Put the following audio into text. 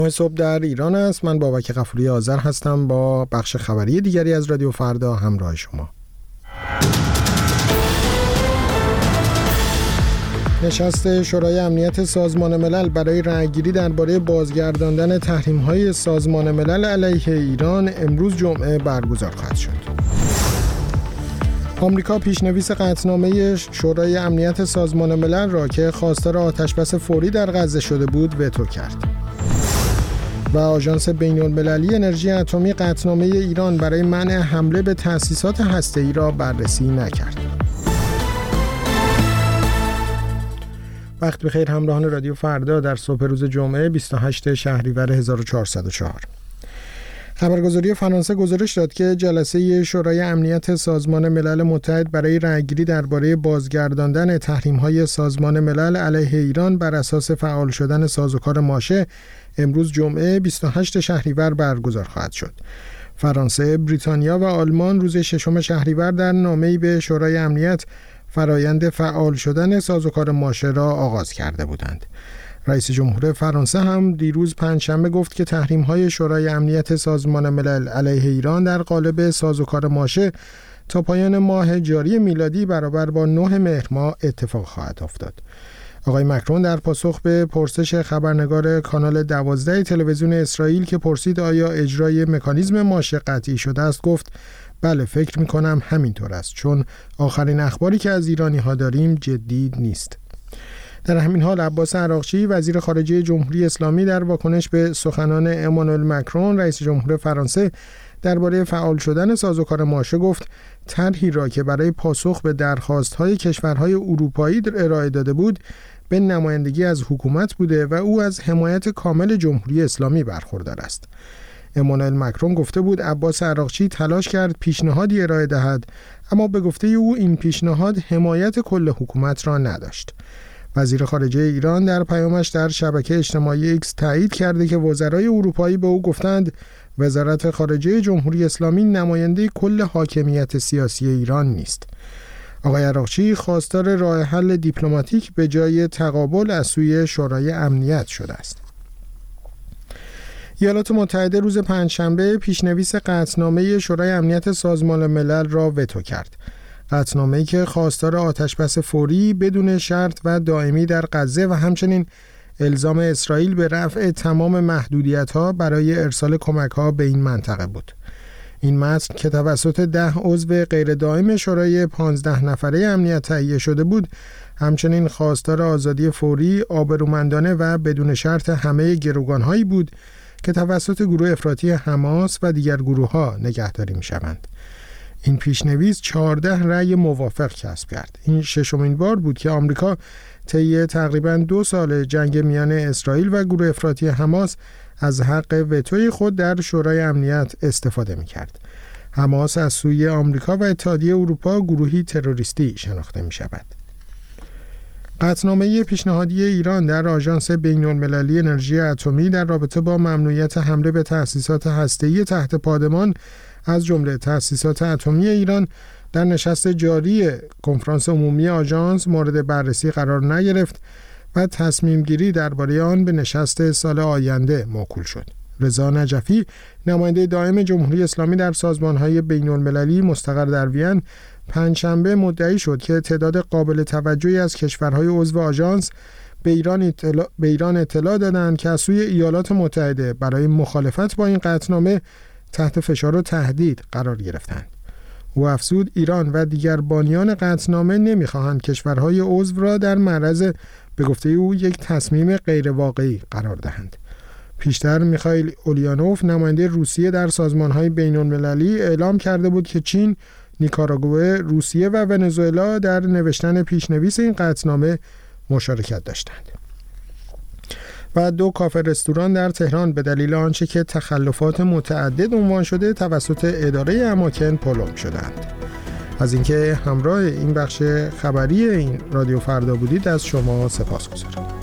صبح در ایران است. من بابک غفوری آذر هستم با بخش خبری دیگری از رادیو فردا همراه شما. نشست شورای امنیت سازمان ملل برای رأیگیری درباره بازگرداندن تحریم‌های سازمان ملل علیه ایران امروز جمعه برگزار خواهد شد. آمریکا پیشنویس قطعنامه شورای امنیت سازمان ملل را که خواستار آتش‌بس فوری در غزه شده بود وتو کرد. و آژانس بین‌المللی انرژی اتمی قطعنامه ایران برای منع حمله به تأسیسات هسته‌ای را بررسی نکرد. وقت بخیر همراهان رادیو فردا در صبح روز جمعه 28 شهریور 1404. خبرگزاری فرانسه گزارش داد که جلسه شورای امنیت سازمان ملل متحد برای رأیگیری درباره بازگرداندن تحریم‌های سازمان ملل علیه ایران بر اساس فعال شدن سازوکار ماشه امروز جمعه 28 شهریور برگزار خواهد شد. فرانسه، بریتانیا و آلمان روز 6 شهریور در نامه‌ای به شورای امنیت فرایند فعال شدن سازوکار ماشه را آغاز کرده بودند. رئیس جمهور فرانسه هم دیروز پنجشنبه گفت که تحریم‌های شورای امنیت سازمان ملل علیه ایران در قالب سازوکار ماشه تا پایان ماه جاری میلادی برابر با 9 مهر ماه اتفاق خواهد افتاد. آقای مکرون در پاسخ به پرسش خبرنگار کانال 12 تلویزیون اسرائیل که پرسید آیا اجرای مکانیزم ماشه قطعی شده است گفت بله فکر می‌کنم همینطور است، چون آخرین اخباری که از ایرانی‌ها داریم جدی نیست. در همین حال عباس عراقچی وزیر خارجه جمهوری اسلامی در واکنش به سخنان امانوئل مکرون رئیس جمهور فرانسه درباره فعال شدن سازوکار ماشه گفت طرحی را که برای پاسخ به درخواست‌های کشورهای اروپایی ارائه داده بود به نمایندگی از حکومت بوده و او از حمایت کامل جمهوری اسلامی برخوردار است. امانوئل مکرون گفته بود عباس عراقچی تلاش کرد پیشنهادی ارائه دهد، اما به گفته او این پیشنهاد حمایت کل حکومت را نداشت. وزیر خارجه ایران در پیامش در شبکه اجتماعی ایکس تایید کرده که وزرای اروپایی به او گفتند وزارت خارجه جمهوری اسلامی نماینده کل حاکمیت سیاسی ایران نیست. آقای عراقچی خواستار راه حل دیپلماتیک به جای تقابل از سوی شورای امنیت شده است. ایالات متحده روز پنجشنبه پیشنویس قطعنامه شورای امنیت سازمان ملل را وتو کرد. قطعنامه‌ای که خواستار آتش‌بس فوری بدون شرط و دائمی در غزه و همچنین الزام اسرائیل به رفع تمام محدودیت‌ها برای ارسال کمک‌ها به این منطقه بود. این متن که توسط 10 عضو غیر دائم شورای 15 نفره امنیت تهیه شده بود، همچنین خواستار آزادی فوری، آبرومندانه و بدون شرط همه گروگان‌هایی بود که توسط گروه افراطی حماس و دیگر گروه‌ها نگهداری می‌شوند. این پیشنویس 14 رأی موافق کسب کرد. این ششمین بار بود که آمریکا طی تقریباً 2 سال جنگ میان اسرائیل و گروه افراطی حماس از حق وتوی خود در شورای امنیت استفاده می‌کرد. حماس از سوی آمریکا و اتحادیه اروپا گروهی تروریستی شناخته می‌شود. قطعنامه پیشنهادی ایران در آژانس بین‌المللی انرژی اتمی در رابطه با ممنوعیت حمله به تأسیسات هسته‌ای تحت پادمان از جمله تأسیسات اتمی ایران در نشست جاری کنفرانس عمومی آژانس مورد بررسی قرار نگرفت و تصمیم گیری درباره آن به نشست سال آینده موکول شد. رضا نجفی نماینده دائم جمهوری اسلامی در سازمان‌های بین‌المللی مستقر در وین پنجشنبه مدعی شد که تعداد قابل توجهی از کشورهای عضو آژانس به ایران اطلاع دادند که از سوی ایالات متحده برای مخالفت با این قطعنامه تحت فشار و تهدید قرار گرفتند. او افزود ایران و دیگر بانیان قطعنامه نمی‌خواهند کشورهای عضو را در معرض به گفته او یک تصمیم غیر واقعی قرار دهند. پیشتر میخائیل اولیانوف نماینده روسیه در سازمان‌های بین‌المللی اعلام کرده بود که چین، نیکاراگوئه، روسیه و ونزوئلا در نوشتن پیشنویس این قطعنامه مشارکت داشتند. و 2 کافه رستوران در تهران به دلیل آنچه که تخلفات متعدد عنوان شده توسط اداره اماکن پلم شدند. از اینکه همراه این بخش خبری این رادیو فردا بودید از شما سپاسگزارم.